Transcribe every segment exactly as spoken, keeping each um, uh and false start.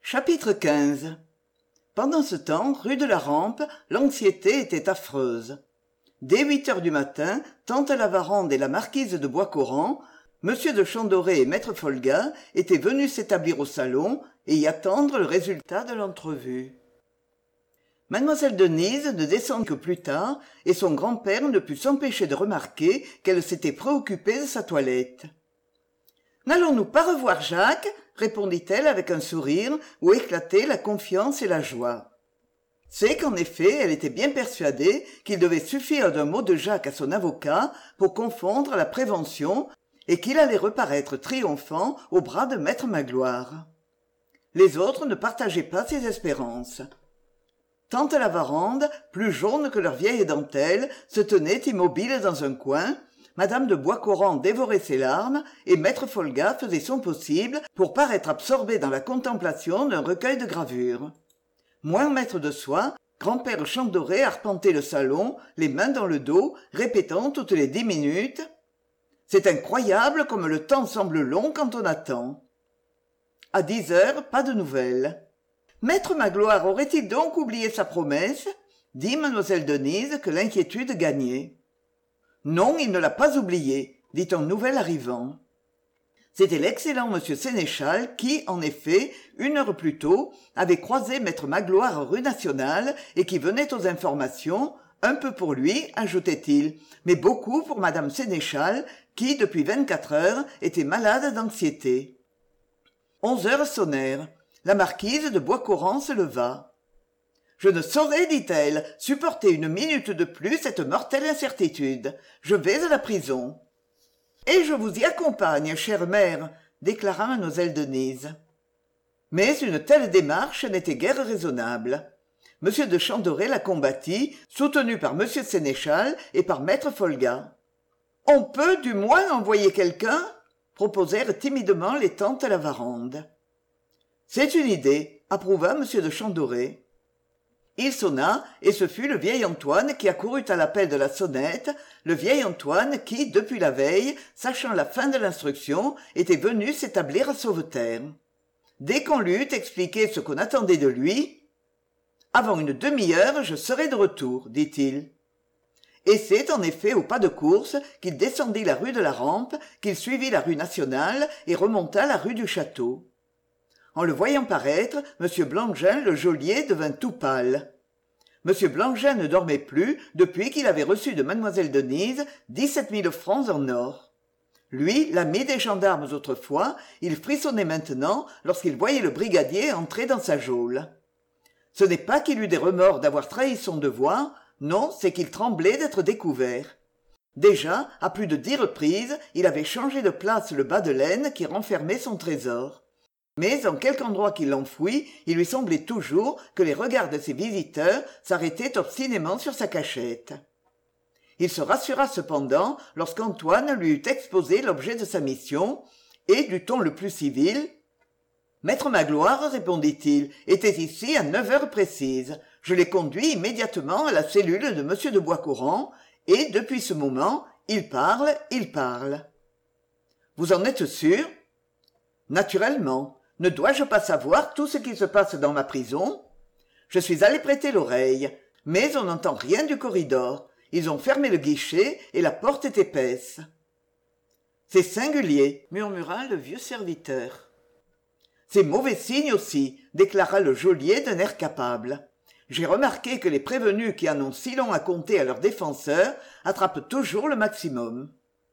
Chapitre quinze. Pendant ce temps, rue de la Rampe, l'anxiété était affreuse. Dès huit heures du matin, tante Lavarande et la marquise de Boiscoran, monsieur de Chandoré et maître Folga étaient venus s'établir au salon et y attendre le résultat de l'entrevue. Mademoiselle Denise ne descendit que plus tard, et son grand-père ne put s'empêcher de remarquer qu'elle s'était préoccupée de sa toilette. « N'allons-nous pas revoir Jacques ?» répondit-elle avec un sourire où éclataient la confiance et la joie. C'est qu'en effet, elle était bien persuadée qu'il devait suffire d'un mot de Jacques à son avocat pour confondre la prévention et qu'il allait reparaître triomphant au bras de maître Magloire. Les autres ne partageaient pas ses espérances. Tante Lavarande, plus jaune que leur vieille dentelle, se tenait immobile dans un coin. Madame de Boiscoran dévorait ses larmes et maître Folga faisait son possible pour paraître absorbé dans la contemplation d'un recueil de gravures. Moins maître de soi, grand-père Chandoré arpentait le salon, les mains dans le dos, répétant toutes les dix minutes « C'est incroyable comme le temps semble long quand on attend ». À dix heures, pas de nouvelles. Maître Magloire aurait-il donc oublié sa promesse ? dit mademoiselle Denise que l'inquiétude gagnait. Non, il ne l'a pas oublié, dit un nouvel arrivant. C'était l'excellent monsieur Sénéchal qui, en effet, une heure plus tôt, avait croisé maître Magloire rue Nationale et qui venait aux informations, un peu pour lui, ajoutait-il, mais beaucoup pour madame Sénéchal, qui, depuis vingt-quatre heures, était malade d'anxiété. Onze heures sonnèrent. La marquise de Boiscoran se leva. « Je ne saurais, dit-elle, supporter une minute de plus cette mortelle incertitude. Je vais à la prison. »« Et je vous y accompagne, chère mère, » déclara mademoiselle Denise. Mais une telle démarche n'était guère raisonnable. Monsieur de Chandoré la combattit, soutenu par monsieur Sénéchal et par maître Folga. « On peut du moins envoyer quelqu'un ?» proposèrent timidement les tantes Lavarande. « C'est une idée, » approuva monsieur de Chandoré. Il sonna, et ce fut le vieil Antoine qui accourut à l'appel de la sonnette, le vieil Antoine qui, depuis la veille, sachant la fin de l'instruction, était venu s'établir à Sauveterre. Dès qu'on lui eut expliqué ce qu'on attendait de lui, « Avant une demi-heure, je serai de retour, dit-il. » Et c'est en effet au pas de course qu'il descendit la rue de la Rampe, qu'il suivit la rue Nationale et remonta la rue du Château. En le voyant paraître, M. Blangin le geôlier devint tout pâle. M. Blangin ne dormait plus depuis qu'il avait reçu de mademoiselle Denise dix-sept mille francs en or. Lui, l'ami des gendarmes autrefois, il frissonnait maintenant lorsqu'il voyait le brigadier entrer dans sa geôle. Ce n'est pas qu'il eût des remords d'avoir trahi son devoir, non, c'est qu'il tremblait d'être découvert. Déjà, à plus de dix reprises, il avait changé de place le bas de laine qui renfermait son trésor. Mais en quelque endroit qu'il l'enfouît, il lui semblait toujours que les regards de ses visiteurs s'arrêtaient obstinément sur sa cachette. Il se rassura cependant lorsqu'Antoine lui eut exposé l'objet de sa mission, et du ton le plus civil, « Maître Magloire, répondit-il, était ici à neuf heures précises. Je l'ai conduit immédiatement à la cellule de monsieur de Boiscoran, et depuis ce moment, il parle, il parle. »« Vous en êtes sûr ?»« Naturellement. Ne dois-je pas savoir tout ce qui se passe dans ma prison ? Je suis allé prêter l'oreille, mais on n'entend rien du corridor. Ils ont fermé le guichet et la porte est épaisse. »« C'est singulier, » murmura le vieux serviteur. « C'est mauvais signe aussi, » déclara le geôlier d'un air capable. « J'ai remarqué que les prévenus qui en ont si long à compter à leurs défenseurs attrapent toujours le maximum. »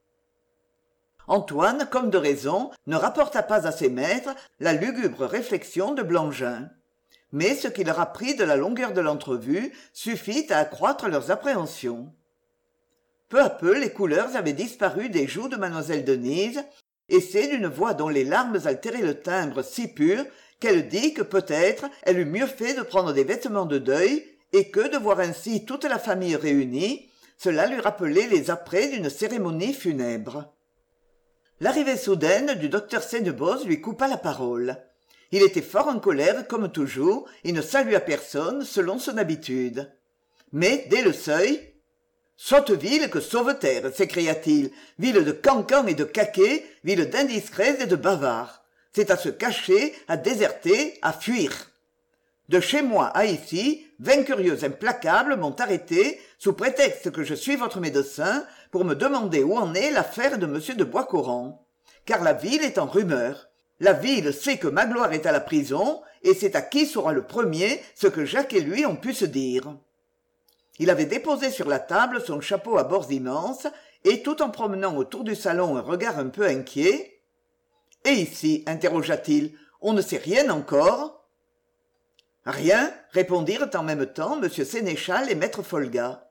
Antoine, comme de raison, ne rapporta pas à ses maîtres la lugubre réflexion de Blangin. Mais ce qu'il leur apprit de la longueur de l'entrevue suffit à accroître leurs appréhensions. Peu à peu, les couleurs avaient disparu des joues de mademoiselle Denise, et c'est d'une voix dont les larmes altéraient le timbre si pur qu'elle dit que peut-être elle eût mieux fait de prendre des vêtements de deuil, et que de voir ainsi toute la famille réunie, cela lui rappelait les apprêts d'une cérémonie funèbre. L'arrivée soudaine du docteur Sennebos lui coupa la parole. Il était fort en colère comme toujours, il ne salua personne selon son habitude. Mais dès le seuil, « Sotte ville que Sauveterre !» s'écria-t-il, « ville de cancans et de caquets, ville d'indiscrets et de bavards. C'est à se cacher, à déserter, à fuir. De chez moi à ici, vingt curieux implacables m'ont arrêté sous prétexte que je suis votre médecin pour me demander où en est l'affaire de m de Boiscoran. Car la ville est en rumeur. La ville sait que Magloire est à la prison, et c'est à qui saura le premier ce que Jacques et lui ont pu se dire. Il avait déposé sur la table son chapeau à bords immenses, et tout en promenant autour du salon un regard un peu inquiet. « Et ici ?» interrogea-t-il. « On ne sait rien encore ?» Rien, répondirent en même temps M. Sénéchal et maître Folga.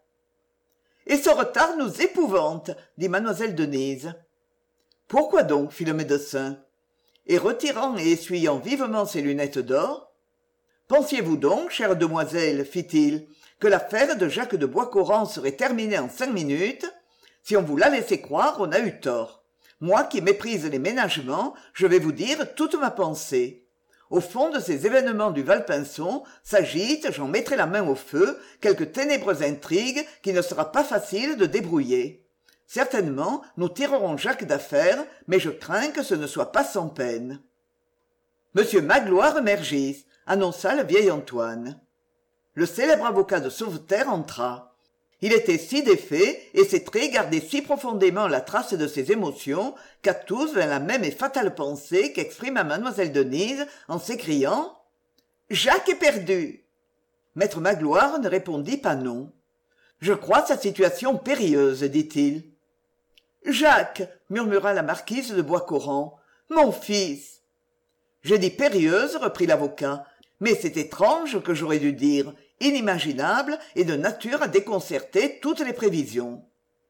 « Et ce retard nous épouvante, dit mademoiselle Denise. « Pourquoi donc ?» fit le médecin. Et retirant et essuyant vivement ses lunettes d'or, « Pensiez-vous donc, chère demoiselle, fit-il, que l'affaire de Jacques de Boiscoran serait terminée en cinq minutes? Si on vous l'a laissé croire, on a eu tort. Moi qui méprise les ménagements, je vais vous dire toute ma pensée. Au fond de ces événements du Valpinçon s'agite, j'en mettrai la main au feu, quelque ténébreuse intrigue qui ne sera pas facile de débrouiller. Certainement, nous tirerons Jacques d'affaire, mais je crains que ce ne soit pas sans peine. « Monsieur Magloire Mergis » annonça le vieil Antoine. Le célèbre avocat de Sauveterre entra. Il était si défait et ses traits gardaient si profondément la trace de ses émotions qu'à tous vint la même et fatale pensée qu'exprima mademoiselle Denise en s'écriant « Jacques est perdu !» Maître Magloire ne répondit pas non. « Je crois sa situation périlleuse, dit-il. »« Jacques !» murmura la marquise de Boiscoran. « Mon fils !»« J'ai dit périlleuse, reprit l'avocat, mais c'est étrange que j'aurais dû dire, inimaginable et de nature à déconcerter toutes les prévisions.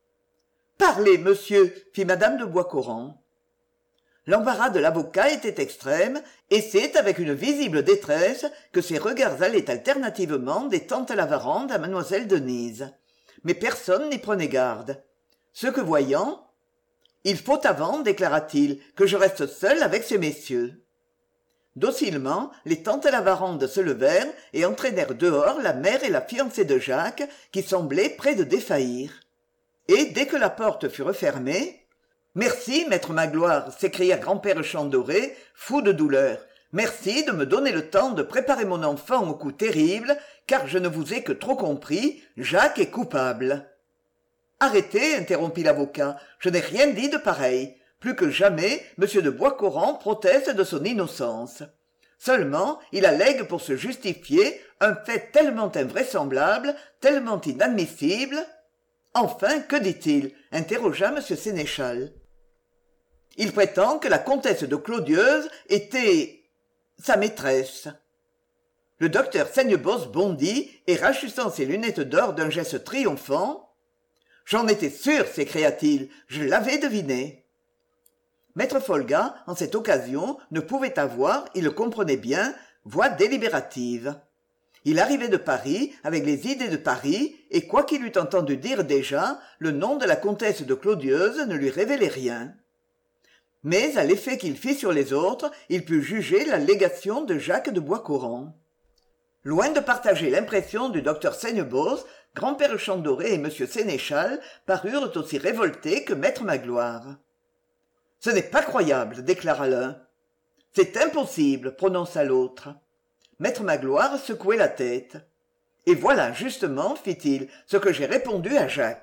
« Parlez, monsieur, fit madame de Boiscoran. L'embarras de l'avocat était extrême, et c'est avec une visible détresse que ses regards allaient alternativement des tantes Lavarande à mademoiselle Denise. Mais personne n'y prenait garde. Ce que voyant, « Il faut avant, déclara-t-il, que je reste seul avec ces messieurs. » Docilement, les tantes Lavarande se levèrent et entraînèrent dehors la mère et la fiancée de Jacques, qui semblaient près de défaillir. Et dès que la porte fut refermée, « Merci, maître Magloire !» s'écria grand-père Chandoré, fou de douleur. « Merci de me donner le temps de préparer mon enfant au coup terrible, car je ne vous ai que trop compris, Jacques est coupable. » « Arrêtez, interrompit l'avocat, je n'ai rien dit de pareil. Plus que jamais, M. de Boiscoran proteste de son innocence. Seulement, il allègue pour se justifier un fait tellement invraisemblable, tellement inadmissible. Enfin, que dit-il ? Interrogea M. Sénéchal. Il prétend que la comtesse de Clodieuse était sa maîtresse. Le docteur Seignebosse bondit et, rachissant ses lunettes d'or d'un geste triomphant, « J'en étais sûr, s'écria-t-il, je l'avais deviné. » Maître Folga, en cette occasion, ne pouvait avoir, il le comprenait bien, voix délibérative. Il arrivait de Paris, avec les idées de Paris, et quoiqu'il eût entendu dire déjà, le nom de la comtesse de Clodieuse ne lui révélait rien. Mais, à l'effet qu'il fit sur les autres, il put juger l'allégation de Jacques de Boiscoran. Loin de partager l'impression du docteur Seignebosse, grand-père Chandoré et M. Sénéchal parurent aussi révoltés que maître Magloire. « Ce n'est pas croyable, déclara l'un. « C'est impossible, prononça l'autre. Maître Magloire secouait la tête. « Et voilà, justement, fit-il, ce que j'ai répondu à Jacques. »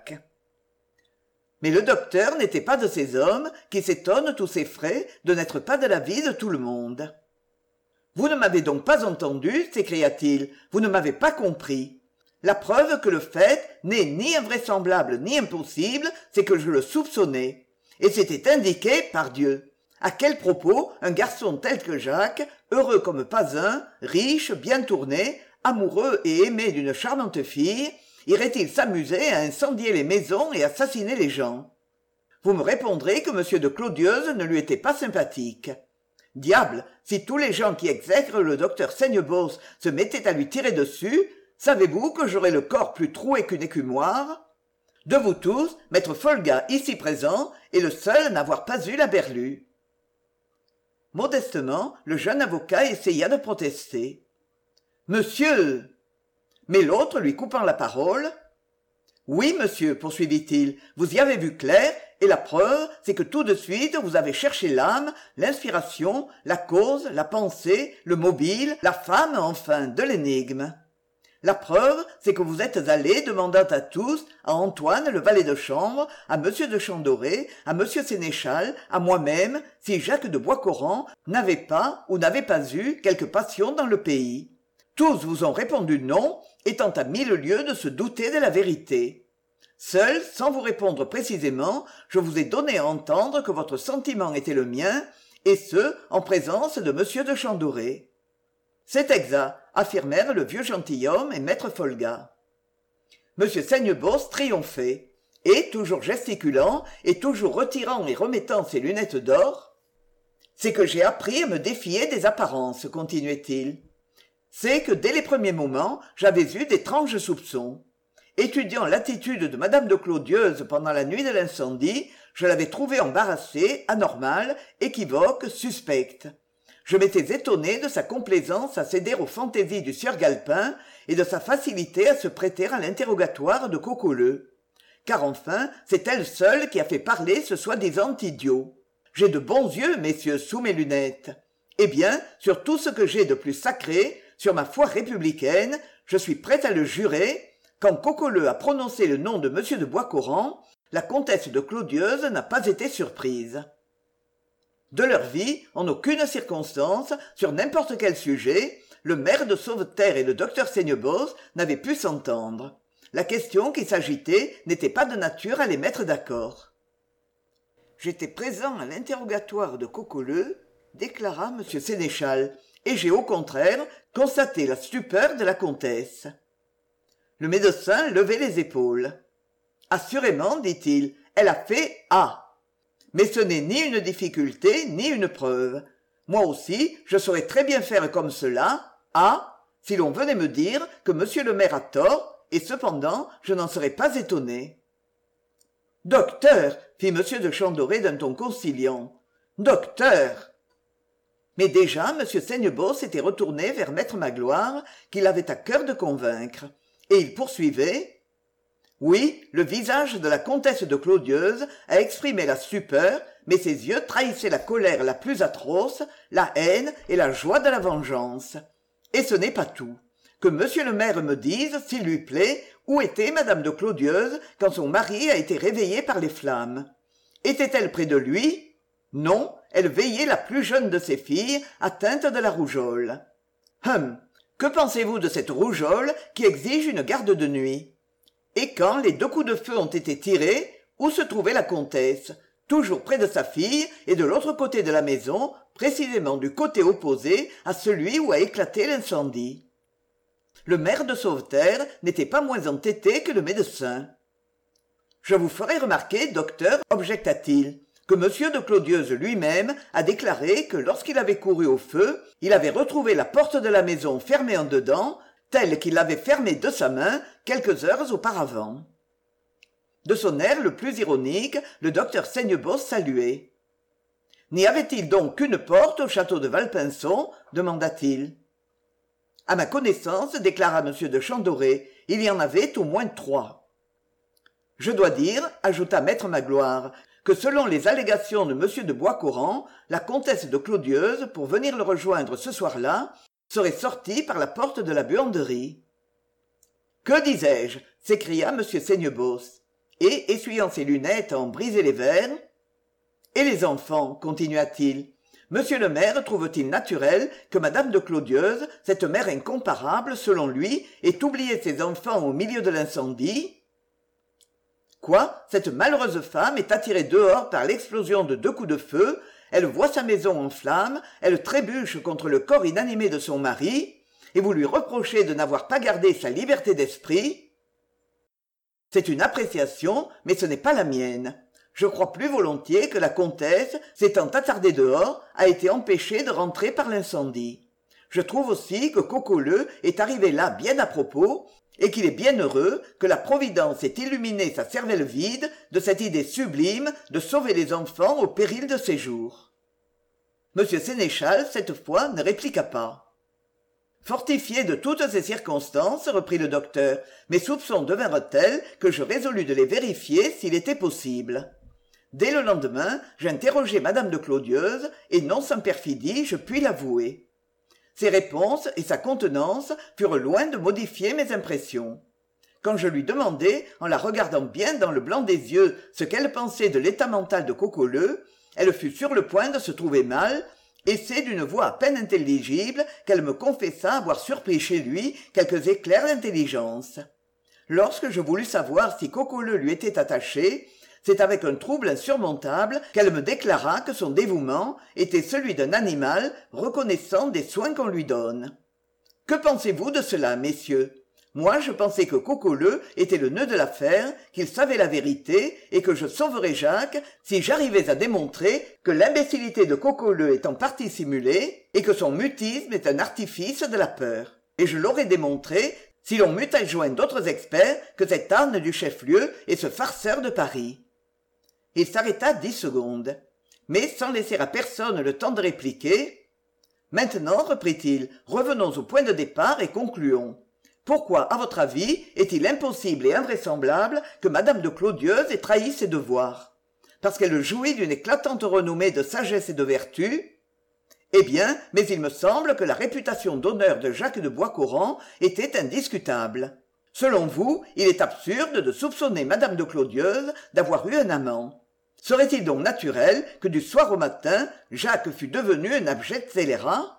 Mais le docteur n'était pas de ces hommes qui s'étonnent tous ces frais de n'être pas de l'avis de tout le monde. « Vous ne m'avez donc pas entendu, s'écria-t-il, vous ne m'avez pas compris. La preuve que le fait n'est ni invraisemblable ni impossible, c'est que je le soupçonnais. Et c'était indiqué, par Dieu. À quel propos un garçon tel que Jacques, heureux comme pas un, riche, bien tourné, amoureux et aimé d'une charmante fille, irait-il s'amuser à incendier les maisons et assassiner les gens? Vous me répondrez que M. de Clodieuse ne lui était pas sympathique. Diable, si tous les gens qui exècrent le docteur Seignebosse se mettaient à lui tirer dessus, savez-vous que j'aurais le corps plus troué qu'une écumoire? De vous tous, maître Folga, ici présent, est le seul à n'avoir pas eu la berlue. » Modestement, le jeune avocat essaya de protester. « Monsieur !» Mais l'autre, lui coupant la parole, « Oui, monsieur, poursuivit-il, vous y avez vu clair, et la preuve, c'est que tout de suite vous avez cherché l'âme, l'inspiration, la cause, la pensée, le mobile, la femme, enfin, de l'énigme. La preuve, c'est que vous êtes allé demandant à tous, à Antoine, le valet de chambre, à monsieur de Chantedoré, à monsieur Sénéchal, à moi-même, si Jacques de Boiscoran n'avait pas ou n'avait pas eu quelque passion dans le pays. Tous vous ont répondu non, étant à mille lieues de se douter de la vérité. Seul, sans vous répondre précisément, je vous ai donné à entendre que votre sentiment était le mien, et ce, en présence de monsieur de Chantedoré. C'est exact, affirmèrent le vieux gentilhomme et maître Folga. M. Seignebos triomphait, et, toujours gesticulant, et toujours retirant et remettant ses lunettes d'or, « C'est que j'ai appris à me défier des apparences, continuait-il. C'est que dès les premiers moments, j'avais eu d'étranges soupçons. Étudiant l'attitude de madame de Clodieuse pendant la nuit de l'incendie, je l'avais trouvée embarrassée, anormale, équivoque, suspecte. Je m'étais étonné de sa complaisance à céder aux fantaisies du sieur Galpin et de sa facilité à se prêter à l'interrogatoire de Coqueleu. Car enfin, c'est elle seule qui a fait parler ce soi-disant idiot. J'ai de bons yeux, messieurs, sous mes lunettes. Eh bien, sur tout ce que j'ai de plus sacré, sur ma foi républicaine, je suis prêt à le jurer, quand Coqueleu a prononcé le nom de monsieur de Boiscoran, la comtesse de Clodieuse n'a pas été surprise. De leur vie, en aucune circonstance, sur n'importe quel sujet, le maire de Sauveterre et le docteur Seignebos n'avaient pu s'entendre. La question qui s'agitait n'était pas de nature à les mettre d'accord. « J'étais présent à l'interrogatoire de Coqueleu, déclara M. Sénéchal, et j'ai au contraire constaté la stupeur de la comtesse. » Le médecin levait les épaules. « Assurément, dit-il, elle a fait A. Mais ce n'est ni une difficulté, ni une preuve. Moi aussi, je saurais très bien faire comme cela, A, si l'on venait me dire que monsieur le maire a tort, et cependant, je n'en serais pas étonné. »« Docteur !» fit monsieur de Chantedoré d'un ton conciliant. « Docteur !» Mais déjà, M. Seignebos s'était retourné vers maître Magloire, qu'il avait à cœur de convaincre, et il poursuivait. Oui, le visage de la comtesse de Clodieuse a exprimé la stupeur, mais ses yeux trahissaient la colère la plus atroce, la haine et la joie de la vengeance. Et ce n'est pas tout. Que monsieur le maire me dise, s'il lui plaît, où était madame de Clodieuse quand son mari a été réveillé par les flammes. Était-elle près de lui? Non, elle veillait la plus jeune de ses filles, atteinte de la rougeole. Hum, que pensez-vous de cette rougeole qui exige une garde de nuit? Et quand les deux coups de feu ont été tirés, où se trouvait la comtesse? Toujours près de sa fille et de l'autre côté de la maison, précisément du côté opposé à celui où a éclaté l'incendie. Le maire de Sauveterre n'était pas moins entêté que le médecin. « Je vous ferai remarquer, docteur, objecta-t-il, que monsieur de Clodieuse lui-même a déclaré que lorsqu'il avait couru au feu, il avait retrouvé la porte de la maison fermée en dedans, telle qu'il l'avait fermée de sa main quelques heures auparavant. » De son air le plus ironique, le docteur Seignebos saluait. « N'y avait-il donc qu'une porte au château de Valpinçon ?» demanda-t-il. « À ma connaissance, déclara M. de Chantedoré, il y en avait au moins trois. »« Je dois dire, ajouta maître Magloire, que selon les allégations de M. de Boiscoran, la comtesse de Clodieuse, pour venir le rejoindre ce soir-là, serait sortie par la porte de la buanderie. »« Que disais-je » s'écria M. Seignebos, et, essuyant ses lunettes à en briser les verres, « Et les enfants, continua-t-il, monsieur le maire trouve-t-il naturel que madame de Clodieuse, cette mère incomparable selon lui, ait oublié ses enfants au milieu de l'incendie ? Quoi, cette malheureuse femme est attirée dehors par l'explosion de deux coups de feu, elle voit sa maison en flammes, elle trébuche contre le corps inanimé de son mari, et vous lui reprochez de n'avoir pas gardé sa liberté d'esprit ? C'est une appréciation, mais ce n'est pas la mienne. Je crois plus volontiers que la comtesse, s'étant attardée dehors, a été empêchée de rentrer par l'incendie. Je trouve aussi que Coqueleu est arrivé là bien à propos, et qu'il est bien heureux que la Providence ait illuminé sa cervelle vide de cette idée sublime de sauver les enfants au péril de ses jours. M. Sénéchal, cette fois, ne répliqua pas. Fortifié de toutes ces circonstances, reprit le docteur, mes soupçons devinrent tels que je résolus de les vérifier s'il était possible. Dès le lendemain, j'interrogeai madame de Clodieuze, et non sans perfidie, je puis l'avouer. Ses réponses et sa contenance furent loin de modifier mes impressions. Quand je lui demandai, en la regardant bien dans le blanc des yeux, ce qu'elle pensait de l'état mental de Coqueleu, elle fut sur le point de se trouver mal, et c'est d'une voix à peine intelligible qu'elle me confessa avoir surpris chez lui quelques éclairs d'intelligence. Lorsque je voulus savoir si Coqueleu lui était attaché, c'est avec un trouble insurmontable qu'elle me déclara que son dévouement était celui d'un animal reconnaissant des soins qu'on lui donne. Que pensez-vous de cela, messieurs ? Moi, je pensais que Coqueleu était le nœud de l'affaire, qu'il savait la vérité, et que je sauverais Jacques si j'arrivais à démontrer que l'imbécilité de Coqueleu est en partie simulée, et que son mutisme est un artifice de la peur. Et je l'aurais démontré si l'on m'eût adjoint d'autres experts que cet âne du chef-lieu et ce farceur de Paris. Il s'arrêta dix secondes, mais sans laisser à personne le temps de répliquer. « Maintenant, reprit-il, revenons au point de départ et concluons. Pourquoi, à votre avis, est-il impossible et invraisemblable que madame de Clodieuze ait trahi ses devoirs? Parce qu'elle jouit d'une éclatante renommée de sagesse et de vertu? Eh bien, mais il me semble que la réputation d'honneur de Jacques de Boiscoran était indiscutable. Selon vous, il est absurde de soupçonner madame de Clodieuze d'avoir eu un amant. Serait-il donc naturel que du soir au matin, Jacques fût devenu un abject scélérat?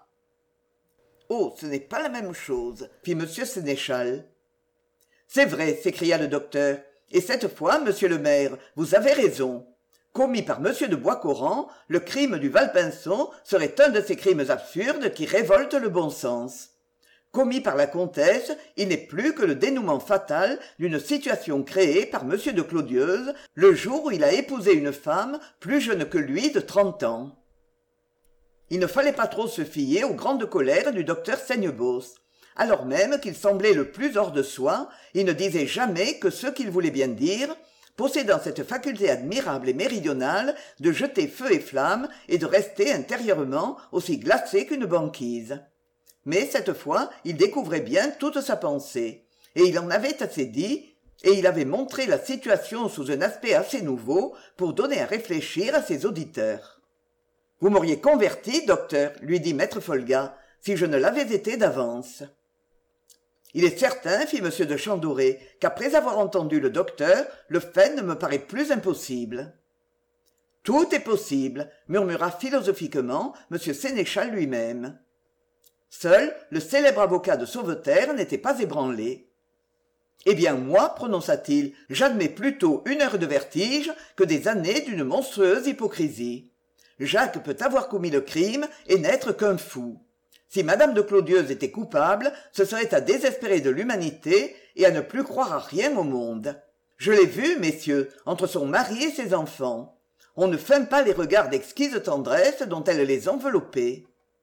Oh, ce n'est pas la même chose, fit M. Sénéchal. C'est vrai, s'écria le docteur, et cette fois, monsieur le maire, vous avez raison. Commis par M. de Boiscoran, le crime du Valpinçon serait un de ces crimes absurdes qui révoltent le bon sens. Commis par la comtesse, il n'est plus que le dénouement fatal d'une situation créée par M. de Clodieuze le jour où il a épousé une femme plus jeune que lui de trente ans. Il ne fallait pas trop se fier aux grandes colères du docteur Seignebos. Alors même qu'il semblait le plus hors de soi, il ne disait jamais que ce qu'il voulait bien dire, possédant cette faculté admirable et méridionale de jeter feu et flamme et de rester intérieurement aussi glacé qu'une banquise. Mais cette fois, il découvrait bien toute sa pensée, et il en avait assez dit, et il avait montré la situation sous un aspect assez nouveau pour donner à réfléchir à ses auditeurs. « Vous m'auriez converti, docteur, lui dit maître Folga, si je ne l'avais été d'avance. » Il est certain, fit M. de Chambouret, qu'après avoir entendu le docteur, le fait ne me paraît plus impossible. « Tout est possible, murmura philosophiquement M. Sénéchal lui-même. Seul, le célèbre avocat de Sauveterre n'était pas ébranlé. « Eh bien, moi, prononça-t-il, j'admets plutôt une heure de vertige que des années d'une monstrueuse hypocrisie. Jacques peut avoir commis le crime et n'être qu'un fou. Si madame de Clodieuze était coupable, ce serait à désespérer de l'humanité et à ne plus croire à rien au monde. Je l'ai vu, messieurs, entre son mari et ses enfants. On ne feint pas les regards d'exquise tendresse dont elle les enveloppait. »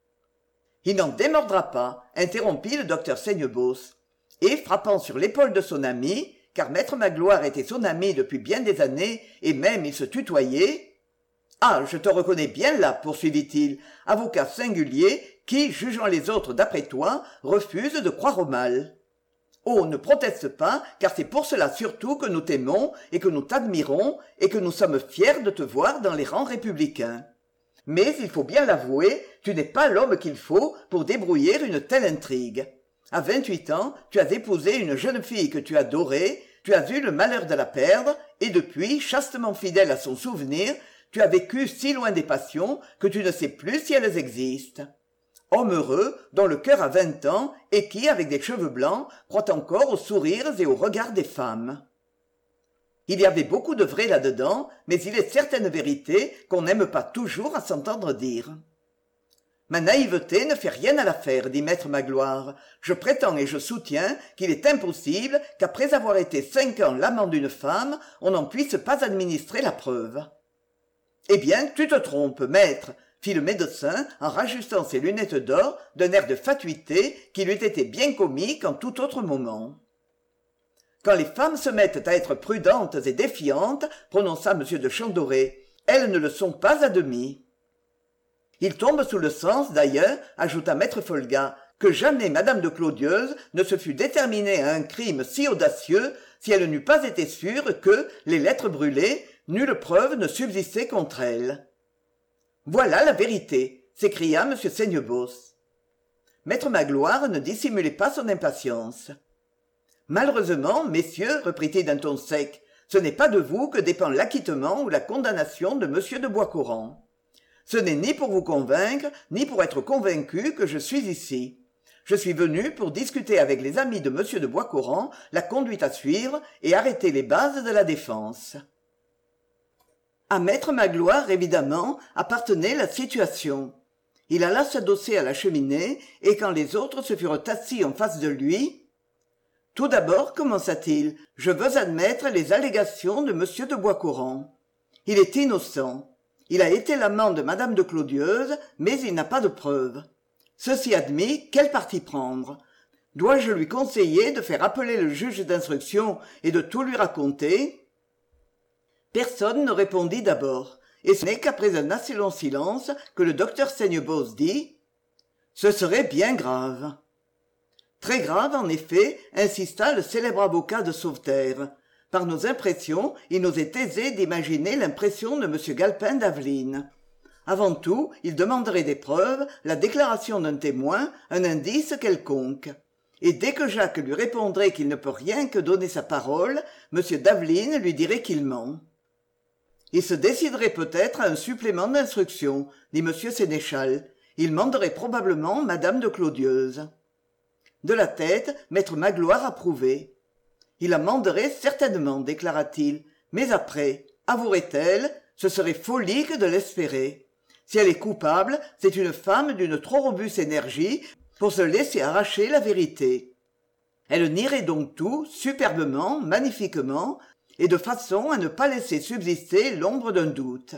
Il n'en démordra pas, interrompit le docteur Seignebos, et frappant sur l'épaule de son ami, car maître Magloire était son ami depuis bien des années et même ils se tutoyaient. « Ah, je te reconnais bien là, poursuivit-il, avocat singulier qui, jugeant les autres d'après toi, refuse de croire au mal. Oh, ne proteste pas, car c'est pour cela surtout que nous t'aimons et que nous t'admirons et que nous sommes fiers de te voir dans les rangs républicains. Mais il faut bien l'avouer, tu n'es pas l'homme qu'il faut pour débrouiller une telle intrigue. À vingt-huit ans, tu as épousé une jeune fille que tu adorais, tu as eu le malheur de la perdre, et depuis, chastement fidèle à son souvenir, tu as vécu si loin des passions que tu ne sais plus si elles existent. Homme heureux, dont le cœur a vingt ans, et qui, avec des cheveux blancs, croit encore aux sourires et aux regards des femmes. Il y avait beaucoup de vrai là-dedans, mais il est certaines vérités qu'on n'aime pas toujours à s'entendre dire. Ma naïveté ne fait rien à l'affaire, dit maître Magloire. Je prétends et je soutiens qu'il est impossible qu'après avoir été cinq ans l'amant d'une femme, on n'en puisse pas administrer la preuve. Eh bien, tu te trompes, maître, fit le médecin en rajustant ses lunettes d'or d'un air de fatuité qui lui eût été bien comique en tout autre moment. Quand les femmes se mettent à être prudentes et défiantes, prononça M. de Chambouret, elles ne le sont pas à demi. Il tombe sous le sens, d'ailleurs, ajouta maître Folga, que jamais madame de Clodieuze ne se fût déterminée à un crime si audacieux si elle n'eût pas été sûre que, les lettres brûlées, nulle preuve ne subsistait contre elle. « Voilà la vérité !» s'écria m Seignebos. Maître Magloire ne dissimulait pas son impatience. « Malheureusement, messieurs, reprit-il d'un ton sec, ce n'est pas de vous que dépend l'acquittement ou la condamnation de m de Boiscoran. Ce n'est ni pour vous convaincre, ni pour être convaincu que je suis ici. Je suis venu pour discuter avec les amis de m de Boiscoran la conduite à suivre et arrêter les bases de la défense. » À maître Magloire, évidemment, appartenait la situation. Il alla s'adosser à la cheminée, et quand les autres se furent assis en face de lui, « Tout d'abord, commença-t-il, je veux admettre les allégations de m de Boiscoran. Il est innocent. Il a été l'amant de madame de Clodieuze, mais il n'a pas de preuves. Ceci admis, quel parti prendre? Dois-je lui conseiller de faire appeler le juge d'instruction et de tout lui raconter ?» Personne ne répondit d'abord, et ce n'est qu'après un assez long silence que le docteur Seignebos dit « Ce serait bien grave. » Très grave, en effet, insista le célèbre avocat de Sauveterre. Par nos impressions, il nous est aisé d'imaginer l'impression de m Galpin d'Aveline. Avant tout, il demanderait des preuves, la déclaration d'un témoin, un indice quelconque. Et dès que Jacques lui répondrait qu'il ne peut rien que donner sa parole, m d'Aveline lui dirait qu'il ment. Il se déciderait peut-être à un supplément d'instruction, dit m Sénéchal. Il manderait probablement madame de Clodieuze. De la tête, maître Magloire approuvait. Il la manderait certainement, déclara-t-il, mais après, avouerait-elle, ce serait folie que de l'espérer. Si elle est coupable, c'est une femme d'une trop robuste énergie pour se laisser arracher la vérité. Elle nierait donc tout, superbement, magnifiquement, et de façon à ne pas laisser subsister l'ombre d'un doute.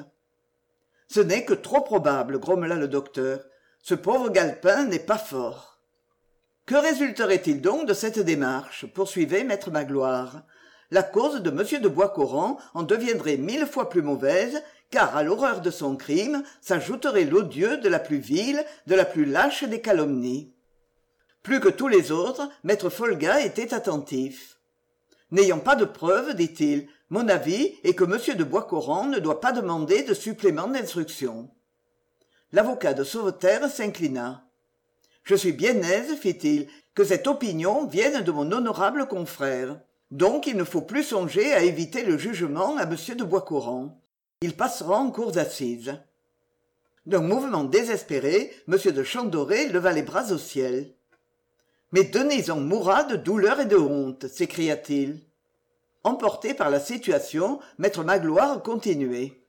« Ce n'est que trop probable, grommela le docteur. Ce pauvre Galpin n'est pas fort. » Que résulterait-il donc de cette démarche, poursuivait maître Magloire. La cause de m de Boiscoran en deviendrait mille fois plus mauvaise, car à l'horreur de son crime s'ajouterait l'odieux de la plus vile, de la plus lâche des calomnies. Plus que tous les autres, maître Folga était attentif. « N'ayant pas de preuves, dit-il, mon avis est que m de Boiscoran ne doit pas demander de supplément d'instruction. » L'avocat de Sauveterre s'inclina. « Je suis bien aise, fit-il, que cette opinion vienne de mon honorable confrère. Donc il ne faut plus songer à éviter le jugement à m de Boiscoran. Il passera en cour d'assises. » D'un mouvement désespéré, m de Chantedoré leva les bras au ciel. « Mais Denison mourra de douleur et de honte, s'écria-t-il. Emporté par la situation, maître Magloire continuait.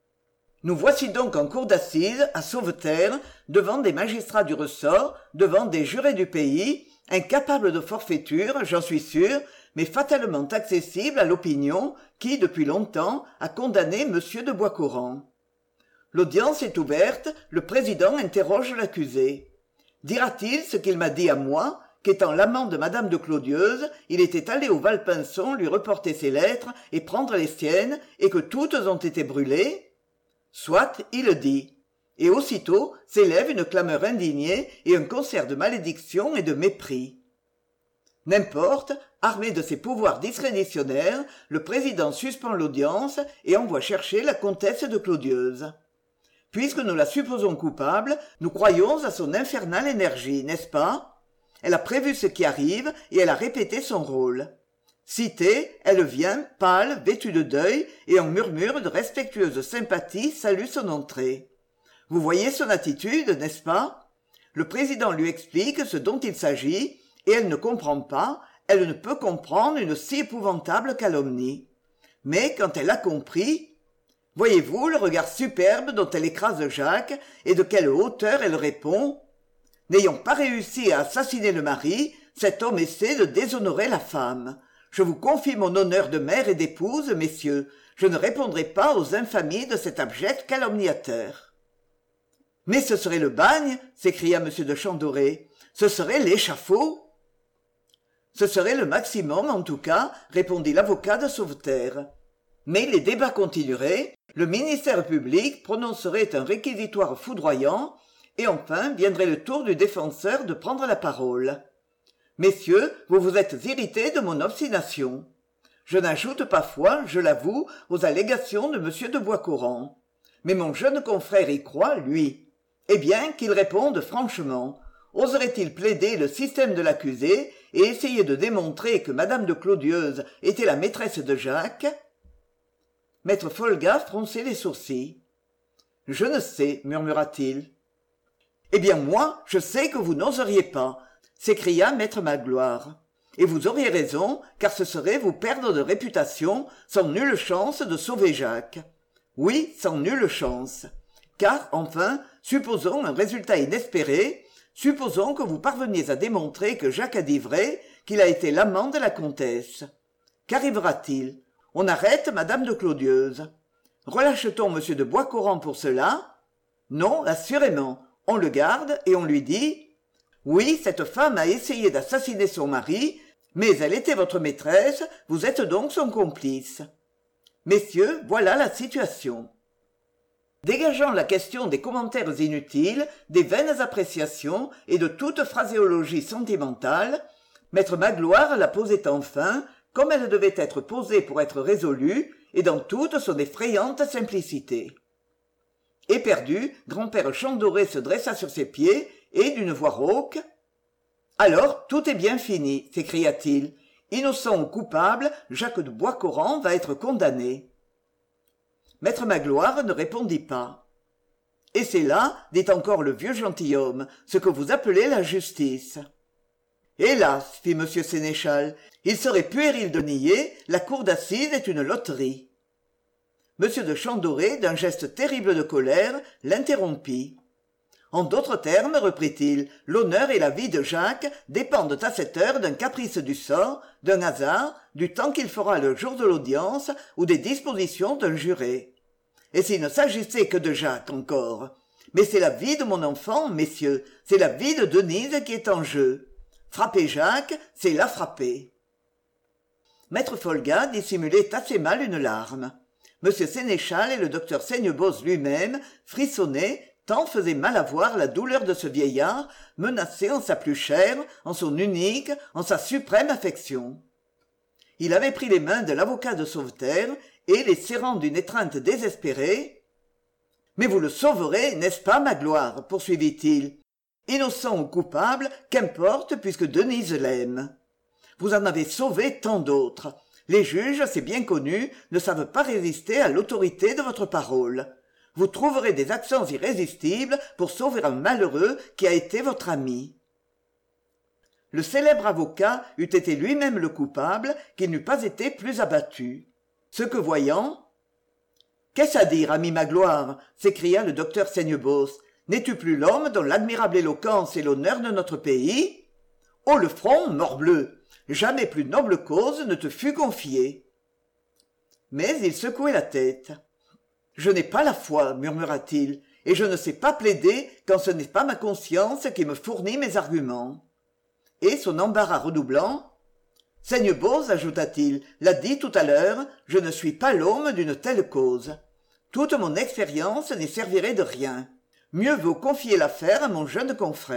« Nous voici donc en cour d'assises, à Sauveterre, devant des magistrats du ressort, devant des jurés du pays, incapables de forfaiture, j'en suis sûr, mais fatalement accessibles à l'opinion qui, depuis longtemps, a condamné m de Boiscoran. L'audience est ouverte, le président interroge l'accusé. Dira-t-il ce qu'il m'a dit à moi, qu'étant l'amant de madame de Clodieuze, il était allé au Valpinson lui reporter ses lettres et prendre les siennes, et que toutes ont été brûlées? Soit, il le dit. Et aussitôt s'élève une clameur indignée et un concert de malédictions et de mépris. N'importe, armé de ses pouvoirs discrétionnaires, le président suspend l'audience et envoie chercher la comtesse de Clodieuze. Puisque nous la supposons coupable, nous croyons à son infernale énergie, n'est-ce pas? Elle a prévu ce qui arrive et elle a répété son rôle. Citée, elle vient, pâle, vêtue de deuil, et en murmure de respectueuse sympathie salue son entrée. Vous voyez son attitude, n'est-ce pas? Le président lui explique ce dont il s'agit, et elle ne comprend pas, elle ne peut comprendre une si épouvantable calomnie. Mais quand elle a compris, voyez-vous le regard superbe dont elle écrase Jacques, et de quelle hauteur elle répond? N'ayant pas réussi à assassiner le mari, cet homme essaie de déshonorer la femme. Je vous confie mon honneur de mère et d'épouse, messieurs. Je ne répondrai pas aux infamies de cet abject calomniateur. « Mais ce serait le bagne !» s'écria m de Chantedoré. « Ce serait l'échafaud !»« Ce serait le maximum, en tout cas, » répondit l'avocat de Sauveterre. Mais les débats continueraient, le ministère public prononcerait un réquisitoire foudroyant, et enfin viendrait le tour du défenseur de prendre la parole. Messieurs, vous vous êtes irrités de mon obstination. Je n'ajoute pas foi, je l'avoue, aux allégations de M. de Boiscoran. Mais mon jeune confrère y croit, lui. Eh bien, qu'il réponde franchement. Oserait-il plaider le système de l'accusé et essayer de démontrer que Madame de Clodieuses était la maîtresse de Jacques? Maître Folga fronçait les sourcils. « Je ne sais, murmura-t-il. »« Eh bien moi, je sais que vous n'oseriez pas, » s'écria maître Magloire. « Et vous auriez raison, car ce serait vous perdre de réputation sans nulle chance de sauver Jacques. Oui, sans nulle chance. Car, enfin, supposons un résultat inespéré, supposons que vous parveniez à démontrer que Jacques a dit vrai, qu'il a été l'amant de la comtesse. Qu'arrivera-t-il? On arrête Madame de Clodieuses. Relâche-t-on M. de Boiscoran pour cela? Non, assurément. On le garde et on lui dit « Oui, cette femme a essayé d'assassiner son mari, mais elle était votre maîtresse, vous êtes donc son complice. Messieurs, voilà la situation. » Dégageant la question des commentaires inutiles, des vaines appréciations et de toute phraséologie sentimentale, maître Magloire la posait enfin, comme elle devait être posée pour être résolue, et dans toute son effrayante simplicité. Éperdu, grand-père Chandoré se dressa sur ses pieds, et d'une voix rauque, « Alors, tout est bien fini, s'écria-t-il. Innocent ou coupable, Jacques de Boiscoran va être condamné. » Maître Magloire ne répondit pas. « Et c'est là, dit encore le vieux gentilhomme, ce que vous appelez la justice. » Hélas, fit M. Sénéchal, il serait puéril de nier, la cour d'assises est une loterie. M. de Chandoré, d'un geste terrible de colère, l'interrompit. En d'autres termes, reprit-il, l'honneur et la vie de Jacques dépendent à cette heure d'un caprice du sort, d'un hasard, du temps qu'il fera le jour de l'audience ou des dispositions d'un juré. Et s'il ne s'agissait que de Jacques encore? Mais c'est la vie de mon enfant, messieurs, c'est la vie de Denise qui est en jeu. Frapper Jacques, c'est la frapper. Maître Folga dissimulait assez mal une larme. M. Sénéchal et le docteur Seignebos lui-même frissonnaient, tant faisait mal à voir la douleur de ce vieillard, menacé en sa plus chère, en son unique, en sa suprême affection. Il avait pris les mains de l'avocat de Sauveterre et, les serrant d'une étreinte désespérée, « Mais vous le sauverez, n'est-ce pas, Magloire ?» poursuivit-il. « Innocent ou coupable, qu'importe puisque Denise l'aime. Vous en avez sauvé tant d'autres. Les juges, c'est bien connu, ne savent pas résister à l'autorité de votre parole. Vous trouverez des accents irrésistibles pour sauver un malheureux qui a été votre ami. » Le célèbre avocat eût été lui-même le coupable, qu'il n'eût pas été plus abattu. Ce que voyant, « Qu'est-ce à dire, ami Magloire ?» s'écria le docteur Seignebos. « N'es-tu plus l'homme dont l'admirable éloquence est l'honneur de notre pays? Oh, le front, morbleu! Jamais plus noble cause ne te fut confiée. » Mais il secouait la tête. « Je n'ai pas la foi, murmura-t-il, et je ne sais pas plaider quand ce n'est pas ma conscience qui me fournit mes arguments. » Et son embarras redoublant, « Seignebos, ajouta-t-il, l'a dit tout à l'heure, je ne suis pas l'homme d'une telle cause. Toute mon expérience n'y servirait de rien. Mieux vaut confier l'affaire à mon jeune confrère. »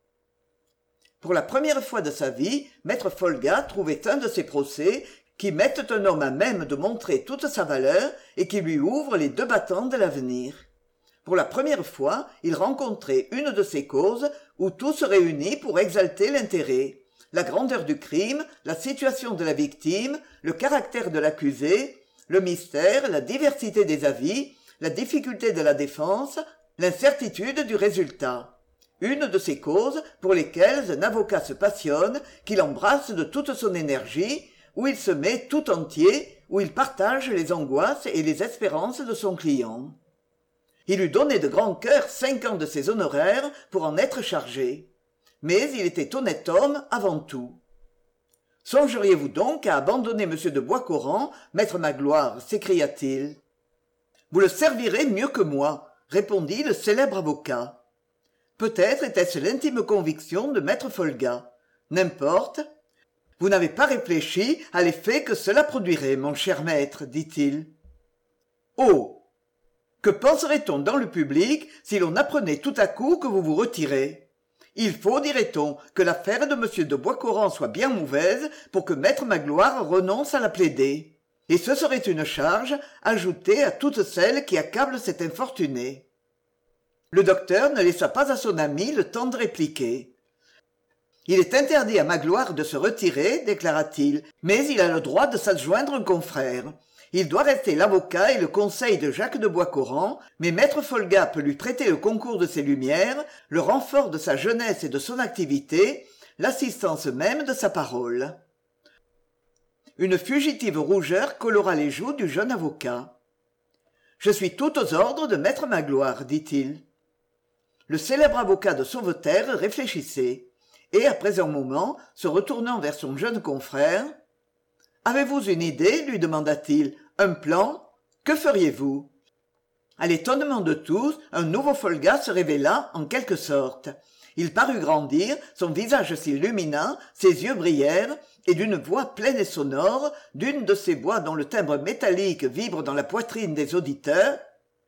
Pour la première fois de sa vie, maître Folga trouvait un de ces procès qui mettent un homme à même de montrer toute sa valeur et qui lui ouvrent les deux battants de l'avenir. Pour la première fois, il rencontrait une de ces causes où tout se réunit pour exalter l'intérêt, la grandeur du crime, la situation de la victime, le caractère de l'accusé, le mystère, la diversité des avis, la difficulté de la défense, l'incertitude du résultat. Une de ces causes pour lesquelles un avocat se passionne, qu'il embrasse de toute son énergie, où il se met tout entier, où il partage les angoisses et les espérances de son client. Il eût donné de grand cœur cinq ans de ses honoraires pour en être chargé. Mais il était honnête homme avant tout. « Songeriez-vous donc à abandonner M. de Boiscoran, maître Magloire ?» s'écria-t-il. « Vous le servirez mieux que moi, » répondit le célèbre avocat. Peut-être était-ce l'intime conviction de maître Folga. N'importe. « Vous n'avez pas réfléchi à l'effet que cela produirait, mon cher maître, dit-il. « Oh ! Que penserait-on dans le public si l'on apprenait tout à coup que vous vous retirez? Il faut, dirait-on, que l'affaire de m de Boiscoran soit bien mauvaise pour que maître Magloire renonce à la plaider. Et ce serait une charge ajoutée à toutes celles qui accablent cet infortuné. Le docteur ne laissa pas à son ami le temps de répliquer. « Il est interdit à Magloire de se retirer, déclara-t-il, mais il a le droit de s'adjoindre un confrère. Il doit rester l'avocat et le conseil de Jacques de Boiscoran, mais maître Folga peut lui prêter le concours de ses lumières, le renfort de sa jeunesse et de son activité, l'assistance même de sa parole. » Une fugitive rougeur colora les joues du jeune avocat. « Je suis tout aux ordres de maître Magloire, dit-il. » Le célèbre avocat de Sauveterre réfléchissait, et après un moment, se retournant vers son jeune confrère, « Avez-vous une idée, lui demanda-t-il, un plan? Que feriez-vous » À l'étonnement de tous, un nouveau Folga se révéla en quelque sorte. Il parut grandir, son visage s'illumina, ses yeux brillèrent, et d'une voix pleine et sonore, d'une de ces voix dont le timbre métallique vibre dans la poitrine des auditeurs.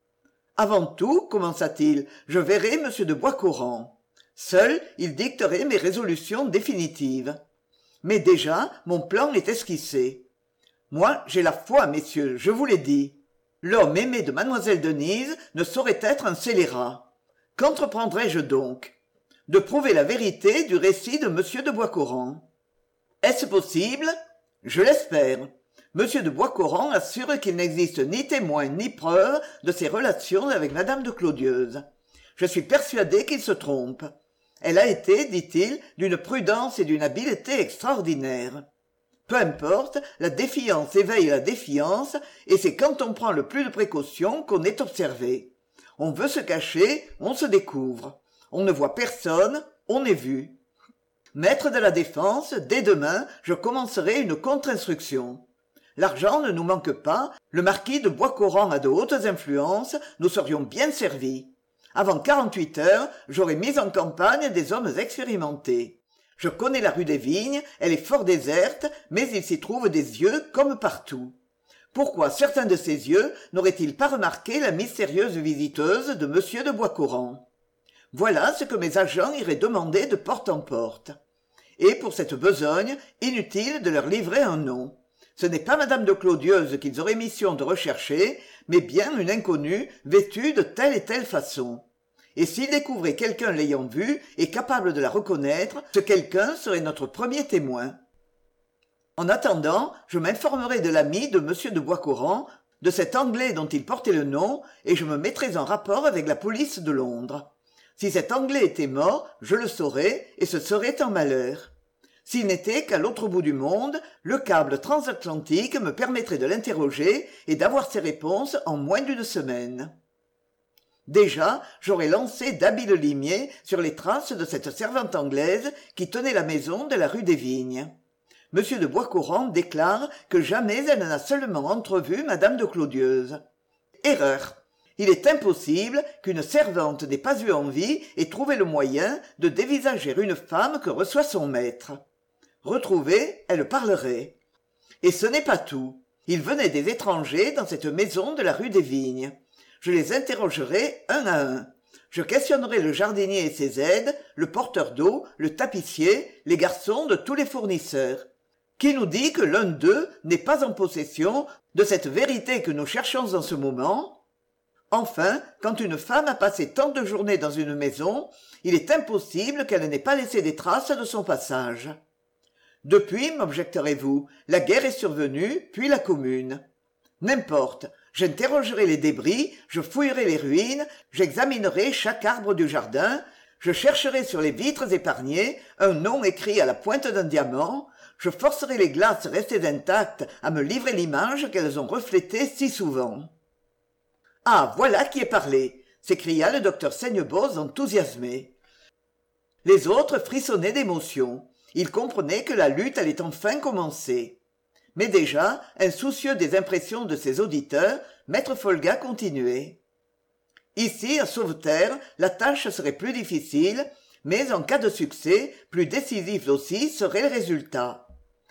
« Avant tout, commença-t-il, je verrai m de Boiscoran. Seul, il dicterait mes résolutions définitives. Mais déjà, mon plan est esquissé. Moi, j'ai la foi, messieurs, je vous l'ai dit. L'homme aimé de mademoiselle Denise ne saurait être un scélérat. Qu'entreprendrai-je donc? De prouver la vérité du récit de m de Boiscoran. Est-ce possible? Je l'espère. M de Boiscoran assure qu'il n'existe ni témoin ni preuve de ses relations avec madame de Clodieuze. Je suis persuadé qu'il se trompe. Elle a été, dit-il, d'une prudence et d'une habileté extraordinaires. Peu importe, la défiance éveille la défiance, et c'est quand on prend le plus de précautions qu'on est observé. On veut se cacher, on se découvre. On ne voit personne, on est vu. Maître de la défense, dès demain, je commencerai une contre-instruction. L'argent ne nous manque pas, le marquis de Boiscoran a de hautes influences, nous serions bien servis. Avant quarante-huit heures, j'aurai mis en campagne des hommes expérimentés. Je connais la rue des Vignes, elle est fort déserte, mais il s'y trouve des yeux comme partout. Pourquoi certains de ces yeux n'auraient-ils pas remarqué la mystérieuse visiteuse de m de Boiscoran? Voilà ce que mes agents iraient demander de porte en porte. Et pour cette besogne, inutile de leur livrer un nom. Ce n'est pas madame de Clodieuze qu'ils auraient mission de rechercher, mais bien une inconnue vêtue de telle et telle façon. Et s'ils découvraient quelqu'un l'ayant vue et capable de la reconnaître, ce quelqu'un serait notre premier témoin. En attendant, je m'informerai de l'ami de m de Boiscoran, de cet Anglais dont il portait le nom, et je me mettrai en rapport avec la police de Londres. Si cet Anglais était mort, je le saurais, et ce serait un malheur. S'il n'était qu'à l'autre bout du monde, le câble transatlantique me permettrait de l'interroger et d'avoir ses réponses en moins d'une semaine. Déjà, j'aurais lancé d'habiles limiers sur les traces de cette servante anglaise qui tenait la maison de la rue des Vignes. M de Boiscoran déclare que jamais elle n'a seulement entrevu madame de Clodieuze. Erreur. Il est impossible qu'une servante n'ait pas eu envie et trouvé le moyen de dévisager une femme que reçoit son maître. Retrouvée, elle parlerait. Et ce n'est pas tout. Il venait des étrangers dans cette maison de la rue des Vignes. Je les interrogerai un à un. Je questionnerai le jardinier et ses aides, le porteur d'eau, le tapissier, les garçons de tous les fournisseurs. Qui nous dit que l'un d'eux n'est pas en possession de cette vérité que nous cherchons en ce moment? Enfin, quand une femme a passé tant de journées dans une maison, il est impossible qu'elle n'ait pas laissé des traces de son passage. Depuis, m'objecterez-vous, la guerre est survenue, puis la Commune. N'importe, j'interrogerai les débris, je fouillerai les ruines, j'examinerai chaque arbre du jardin, je chercherai sur les vitres épargnées un nom écrit à la pointe d'un diamant, je forcerai les glaces restées intactes à me livrer l'image qu'elles ont reflétée si souvent. « Ah, voilà qui est parlé !» s'écria le docteur Seigneboz enthousiasmé. Les autres frissonnaient d'émotion. Ils comprenaient que la lutte allait enfin commencer. Mais déjà, insoucieux des impressions de ses auditeurs, maître Folga continuait. Ici, à Sauveterre, la tâche serait plus difficile, mais en cas de succès, plus décisif aussi serait le résultat.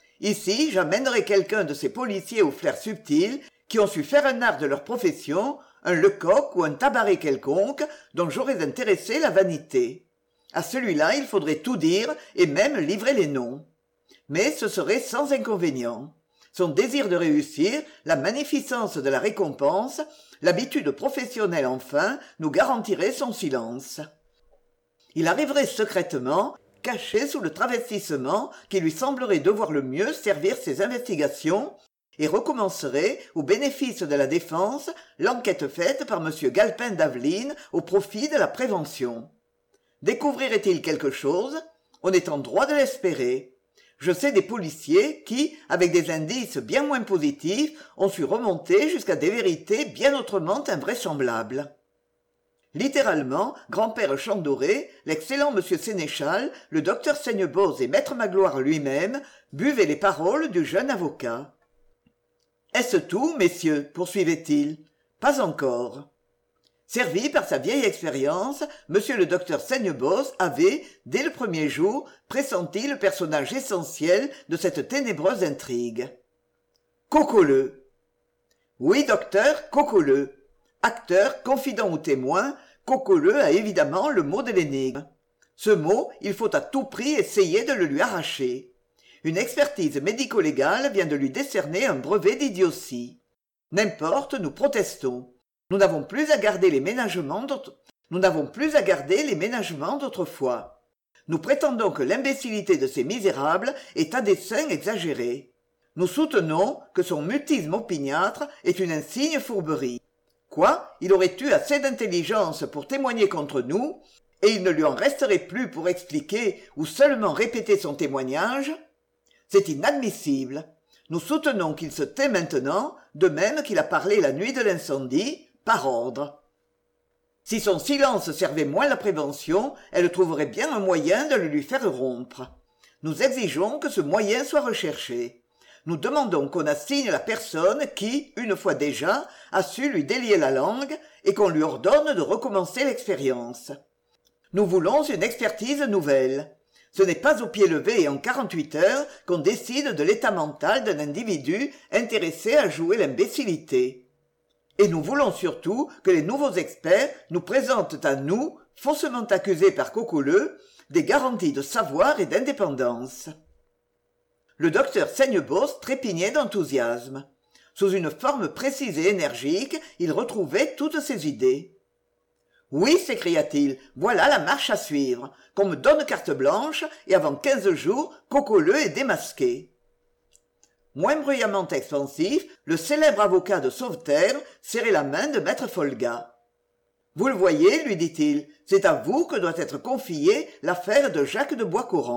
Ici, j'amènerai quelqu'un de ces policiers au flair subtil qui ont su faire un art de leur profession, un Lecoq ou un Tabaret quelconque dont j'aurais intéressé la vanité. À celui-là, il faudrait tout dire et même livrer les noms. Mais ce serait sans inconvénient. Son désir de réussir, la magnificence de la récompense, l'habitude professionnelle enfin, nous garantiraient son silence. Il arriverait secrètement, caché sous le travestissement qui lui semblerait devoir le mieux servir ses investigations, et recommencerait, au bénéfice de la défense, l'enquête faite par M. Galpin d'Aveline au profit de la prévention. Découvrirait-il quelque chose? On est en droit de l'espérer. Je sais des policiers qui, avec des indices bien moins positifs, ont su remonter jusqu'à des vérités bien autrement invraisemblables. Littéralement, grand-père Chandoré, l'excellent monsieur Sénéchal, le docteur Seigneboz et maître Magloire lui-même buvaient les paroles du jeune avocat. « Est-ce tout, messieurs ?» poursuivait-il. « Pas encore. » Servi par sa vieille expérience, monsieur le docteur Seigneboz avait, dès le premier jour, pressenti le personnage essentiel de cette ténébreuse intrigue. Cocoleux. Oui, docteur, Cocoleux. Acteur, confident ou témoin, Cocoleux a évidemment le mot de l'énigme. Ce mot, il faut à tout prix essayer de le lui arracher. Une expertise médico-légale vient de lui décerner un brevet d'idiotie. N'importe, nous protestons. Nous n'avons plus à garder les ménagements d'autre... Nous n'avons plus à garder les ménagements d'autrefois. Nous prétendons que l'imbécilité de ces misérables est à dessein exagérée. Nous soutenons que son mutisme opiniâtre est une insigne fourberie. Quoi, il aurait eu assez d'intelligence pour témoigner contre nous, et il ne lui en resterait plus pour expliquer ou seulement répéter son témoignage? C'est inadmissible. Nous soutenons qu'il se tait maintenant, de même qu'il a parlé la nuit de l'incendie, par ordre. Si son silence servait moins la prévention, elle trouverait bien un moyen de le lui faire rompre. Nous exigeons que ce moyen soit recherché. Nous demandons qu'on assigne la personne qui, une fois déjà, a su lui délier la langue et qu'on lui ordonne de recommencer l'expérience. Nous voulons une expertise nouvelle. Ce n'est pas au pied levé et en quarante-huit heures qu'on décide de l'état mental d'un individu intéressé à jouer l'imbécilité. Et nous voulons surtout que les nouveaux experts nous présentent à nous, faussement accusés par Cocoleux, des garanties de savoir et d'indépendance. Le docteur Seigneboz trépignait d'enthousiasme. Sous une forme précise et énergique, il retrouvait toutes ses idées. « Oui, s'écria-t-il, voilà la marche à suivre. Qu'on me donne carte blanche, et avant quinze jours, Cocoleux est démasqué. » Moins bruyamment expansif, le célèbre avocat de Sauveterre serrait la main de maître Folga. « Vous le voyez, lui dit-il, c'est à vous que doit être confiée l'affaire de Jacques de Boiscoran. »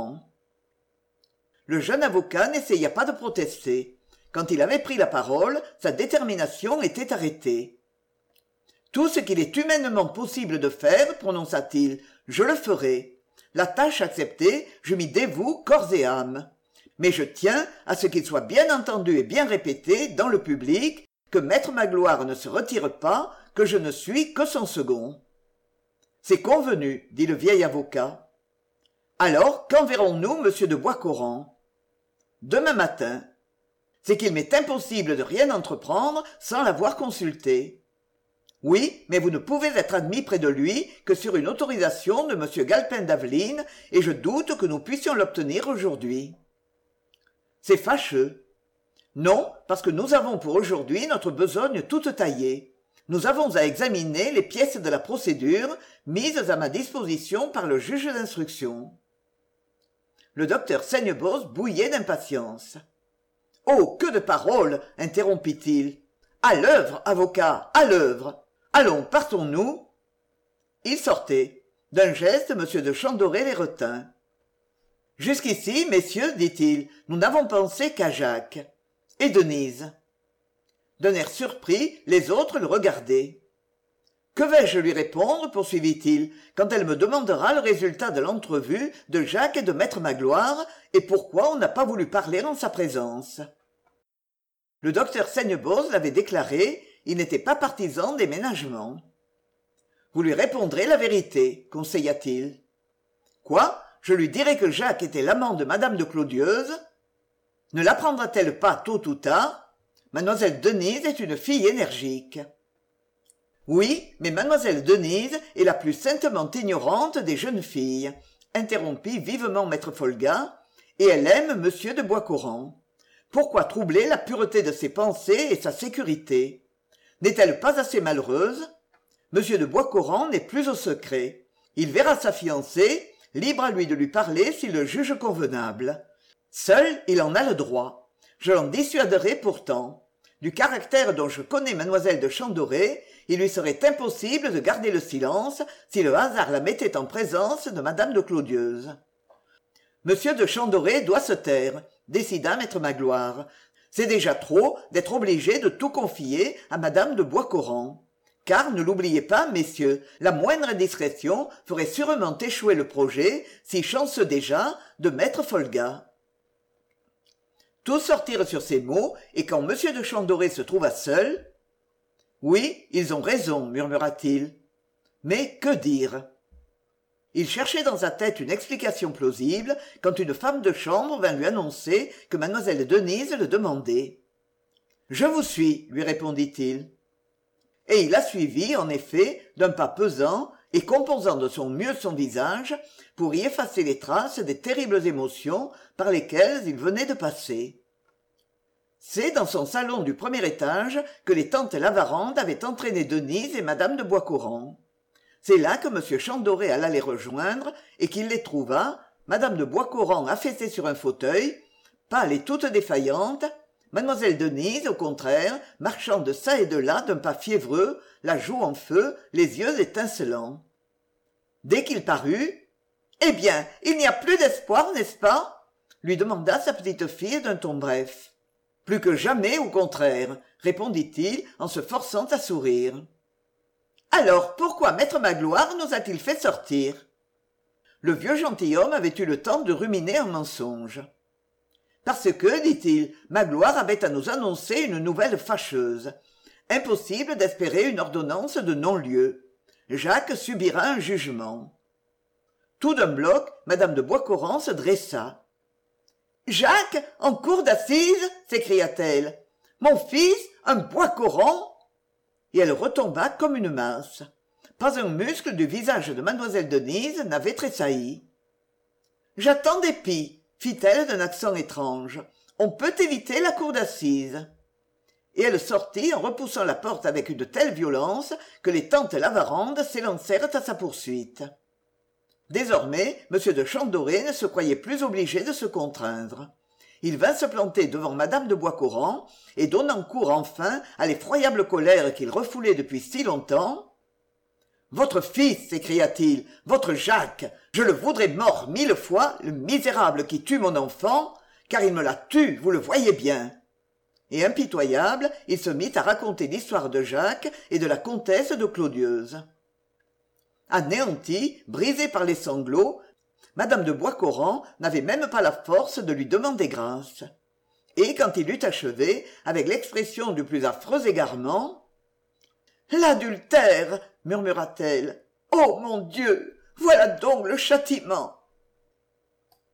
Le jeune avocat n'essaya pas de protester. Quand il avait pris la parole, sa détermination était arrêtée. « Tout ce qu'il est humainement possible de faire, prononça-t-il, je le ferai. La tâche acceptée, je m'y dévoue corps et âme. Mais je tiens à ce qu'il soit bien entendu et bien répété dans le public que maître Magloire ne se retire pas, que je ne suis que son second. »« C'est convenu, dit le vieil avocat. »« Alors, quand verrons-nous monsieur de Boiscoran ?»« Demain matin. C'est qu'il m'est impossible de rien entreprendre sans l'avoir consulté. »« Oui, mais vous ne pouvez être admis près de lui que sur une autorisation de monsieur Galpin d'Aveline, et je doute que nous puissions l'obtenir aujourd'hui. » C'est fâcheux. Non, parce que nous avons pour aujourd'hui notre besogne toute taillée. Nous avons à examiner les pièces de la procédure mises à ma disposition par le juge d'instruction. Le docteur Seigneboz bouillait d'impatience. « Oh, que de paroles !» interrompit-il. « À l'œuvre, avocat, à l'œuvre. Allons, partons-nous. » Il sortait. D'un geste, M. de Chandoré les retint. « Jusqu'ici, messieurs, dit-il, nous n'avons pensé qu'à Jacques. Et Denise ?» D'un air surpris, les autres le regardaient. « Que vais-je lui répondre, poursuivit-il, quand elle me demandera le résultat de l'entrevue de Jacques et de maître Magloire, et pourquoi on n'a pas voulu parler en sa présence ?» Le docteur Seigneboz l'avait déclaré, il n'était pas partisan des ménagements. « Vous lui répondrez la vérité, conseilla-t-il. »« Quoi ? Je lui dirai que Jacques était l'amant de madame de Clodieuse. Ne l'apprendra-t-elle pas tôt ou tard? Mademoiselle Denise est une fille énergique. » Oui, mais mademoiselle Denise est la plus saintement ignorante des jeunes filles, interrompit vivement maître Folga, et elle aime monsieur de Boiscoran. Pourquoi troubler la pureté de ses pensées et sa sécurité? N'est-elle pas assez malheureuse? Monsieur de Boiscoran n'est plus au secret. Il verra sa fiancée, libre à lui de lui parler s'il le juge convenable. Seul il en a le droit. Je l'en dissuaderai pourtant. Du caractère dont je connais mademoiselle de Chandoré, il lui serait impossible de garder le silence si le hasard la mettait en présence de madame de Clodieuse. Monsieur de Chandoré doit se taire, décida maître Magloire. C'est déjà trop d'être obligé de tout confier à madame de Boiscoran. Car, ne l'oubliez pas, messieurs, la moindre indiscrétion ferait sûrement échouer le projet, si chanceux déjà, de maître Folga. Tous sortirent sur ces mots, et quand monsieur de Chandoré se trouva seul, « Oui, ils ont raison, murmura-t-il. Mais que dire ?» Il cherchait dans sa tête une explication plausible quand une femme de chambre vint lui annoncer que mademoiselle Denise le demandait. « Je vous suis, lui répondit-il. Et il la suivit, en effet, d'un pas pesant et composant de son mieux son visage pour y effacer les traces des terribles émotions par lesquelles il venait de passer. C'est dans son salon du premier étage que les tantes Lavarande avaient entraîné Denise et madame de Boiscoran. C'est là que m Chandoré alla les rejoindre et qu'il les trouva, madame de Boiscoran affaissée sur un fauteuil, pâle et toute défaillante, mademoiselle Denise, au contraire, marchant de çà et de là d'un pas fiévreux, la joue en feu, les yeux étincelants. Dès qu'il parut, « Eh bien, il n'y a plus d'espoir, n'est-ce pas ?» lui demanda sa petite fille d'un ton bref. « Plus que jamais, au contraire, » répondit-il en se forçant à sourire. « Alors, pourquoi maître Magloire nous a-t-il fait sortir ?» Le vieux gentilhomme avait eu le temps de ruminer un mensonge. « Parce que, dit-il, Magloire avait à nous annoncer une nouvelle fâcheuse. Impossible d'espérer une ordonnance de non-lieu. Jacques subira un jugement. » Tout d'un bloc, madame de Boiscoran se dressa. « Jacques, en cour d'assises !» s'écria-t-elle. « Mon fils, un Boiscoran !» Et elle retomba comme une masse. Pas un muscle du visage de mademoiselle Denise n'avait tressailli. « J'attends des pis, fit-elle d'un accent étrange. On peut éviter la cour d'assises. Et elle sortit en repoussant la porte avec une telle violence que les tantes Lavarande s'élancèrent à sa poursuite. Désormais, m de Chandoré ne se croyait plus obligé de se contraindre. Il vint se planter devant madame de Boiscoran et, donnant cours enfin à l'effroyable colère qu'il refoulait depuis si longtemps, « Votre fils, s'écria-t-il, votre Jacques, je le voudrais mort mille fois, le misérable qui tue mon enfant, car il me la tue, vous le voyez bien. » Et impitoyable, il se mit à raconter l'histoire de Jacques et de la comtesse de Clodieuse. Anéantie, brisée par les sanglots, madame de Boiscoran n'avait même pas la force de lui demander grâce. Et quand il eut achevé, avec l'expression du plus affreux égarement, « L'adultère !» murmura-t-elle. « Oh, mon Dieu, voilà donc le châtiment !»